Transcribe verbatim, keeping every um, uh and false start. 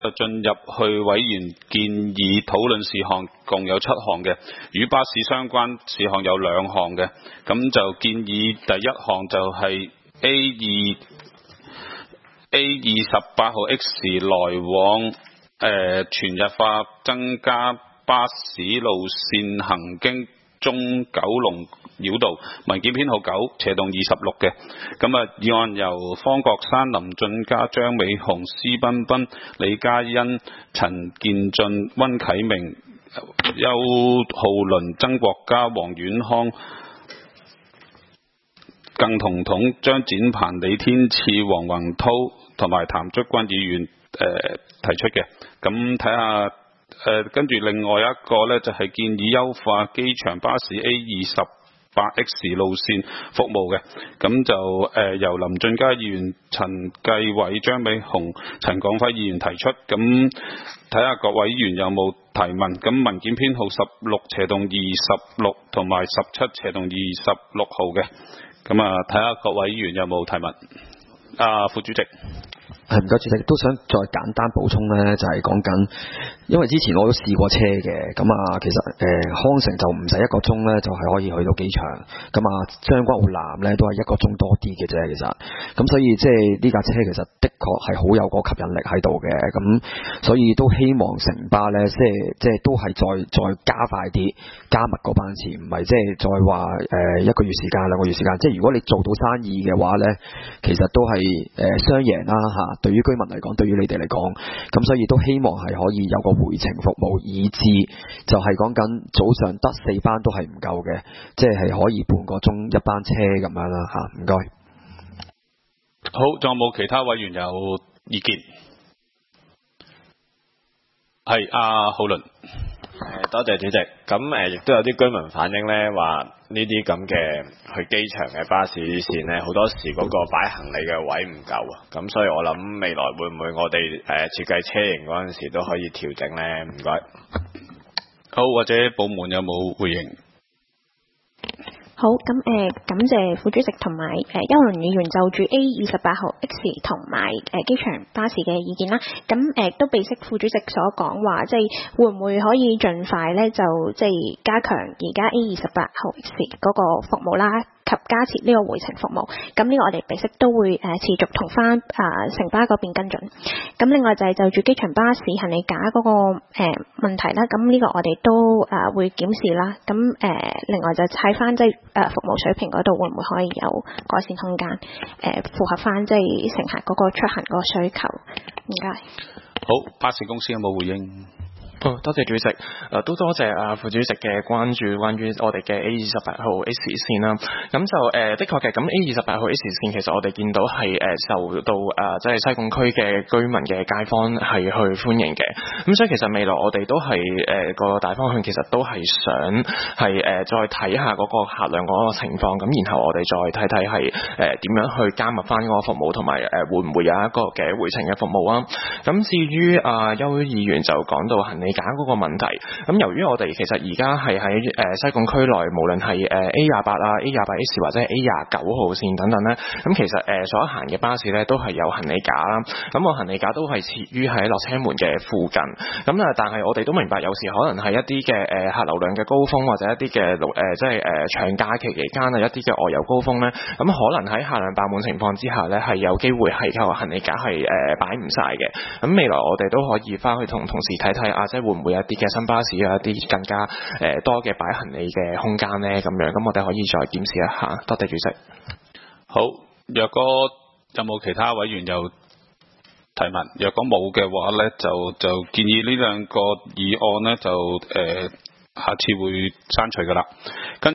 就進入去委員建議討論事項，共有七項嘅，與巴士相關事項有兩項嘅，咁就建議第一項就係 A 二 A 二十八號 X 來往誒、呃、全日化增加巴士路線行經中九龍繞道，文件編號九，斜洞二十六嘅。咁啊，議案由方國珊、林俊嘉、張美雄、施彬彬、李嘉欣、陳建俊、温啟明、邱浩倫、曾國嘉、黃遠康、更彤彤、張展鵬、李天賜、黃宏濤同埋譚竹君議員誒、呃、提出嘅。咁睇下。誒跟住另外一個呢，就係、是、建議優化機場巴士 A 二十八 X 路線服務嘅，咁就誒、呃、由林俊嘉議員、陳繼偉、張美雄、陳廣輝議員提出，咁睇下各位議員有冇提問。咁文件編號十六斜洞二十六同埋十七斜洞二十六號嘅，咁啊睇下各位議員有冇提問。啊，副主席。 係唔該，主席都想再簡單補充呢，就係講緊，因為之前我都試過車嘅，咁啊，其實誒、呃、康城就唔使一個鐘呢，就係可以去到機場，咁啊將軍澳南呢，都係一個鐘多啲嘅啫，其實，咁所以即係呢架車其實的確係好有個吸引力喺度嘅，咁所以都希望城巴呢，即係即係都係再再加快啲加密個班次，唔係即係再話誒、呃、一個月時間兩個月時間，即係如果你做到生意嘅話呢，其實都係誒雙贏啦嚇。對於居民嚟講，對於你哋嚟講，咁所以都希望係可以有個回程服務，以至就係講緊早上得四班都係唔夠嘅，即係可以半個鐘一班車咁樣啦嚇，唔該。 好，仲有冇其他委員有意見？係阿浩倫。 誒，多謝主席。咁誒，亦都有啲居民反映呢，話呢啲咁嘅去機場嘅巴士線呢，好多時嗰個擺行李嘅位唔夠啊。咁所以我諗未來會唔會我哋誒設計車型嗰陣時都可以調整呢？唔該。 好，或者部門有冇回應？ 好，咁誒、呃、感謝副主席同埋誒邱倫議員就住 A 二十八號 X 同埋誒機場巴士嘅意見啦。咁誒、呃、都備悉副主席所講話，即係會唔會可以盡快咧就即係加強而家 A 二十八號 X 嗰個服務啦，及加設呢個回程服務。咁呢個我哋備悉都會誒、呃、持續同翻誒城巴嗰邊跟進。咁另外就係就住機場巴士行李架嗰、那個誒、呃、問題啦，咁呢個我哋都誒、呃、會檢視啦。咁誒、呃、另外就睇翻即係。誒服務水平嗰度會唔會可以有改善空間？誒、呃、符合翻即係乘客嗰個出行嗰個需求。唔該。 好，巴士公司有冇回應？ 哦，多謝主席，誒、呃、都多謝啊副主席嘅關注，關於我哋嘅 A 二十八號 X 線啦。咁就誒、呃、的確嘅，咁 A 二十八號 X 線其實我哋見到係誒、呃、受到誒即係西貢區嘅居民嘅街坊係去歡迎嘅。咁所以其實未來我哋都係誒個大方向，其實都係想係誒、呃、再睇下嗰個客量嗰個情況，咁然後我哋再睇睇係誒點樣去加密翻嗰個服務，同埋誒會唔會有一個嘅回程嘅服務啊？咁至於啊邱議員就講到行李架嗰個問題，咁由於我哋其實而家係喺誒西貢區內，無論係誒 A 廿八啊、A 廿八 X 或者係 A 廿九號線等等咧，咁其實誒所行嘅巴士咧都係有行李架啦。咁個行李架都係設於喺落車門嘅附近。咁啊，但係我哋都明白有時可能係一啲嘅誒客流量嘅高峰，或者一啲嘅誒即係誒長假期期間啊一啲嘅外遊高峰咧，咁可能喺客量爆滿情況之下咧，係有機會係個行李架係誒擺唔晒嘅。咁未來我哋都可以翻去同同事睇睇啊，即係會唔會有一啲嘅新巴士有一啲更加誒多嘅擺行李嘅空間咧？咁樣，咁我哋可以再檢視一下。多謝主席。 好，若果有冇其他委員有提問？若果冇嘅話咧，就就建議呢兩個議案咧就誒、呃、下次會刪除噶啦。跟